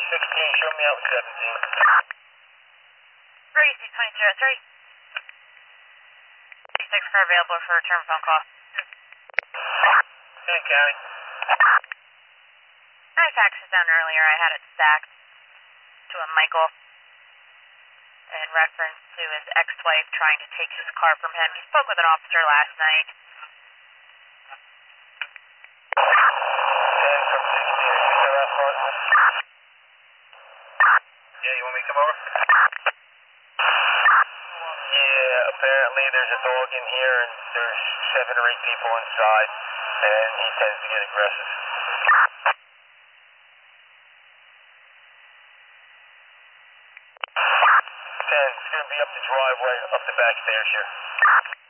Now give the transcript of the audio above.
16, show me out with 17. 362003. 36 car available for return phone call. Hey, County. I faxed it down earlier. I had it stacked to a Michael in reference to his ex-wife trying to take his car from him. He spoke with an officer last night. 10 from 16, is the last part? Yeah, you want me to come over? Yeah, apparently there's a dog in here and there's 7 or 8 people inside, and he tends to get aggressive. 10, it's going to be up the driveway, up the back stairs here.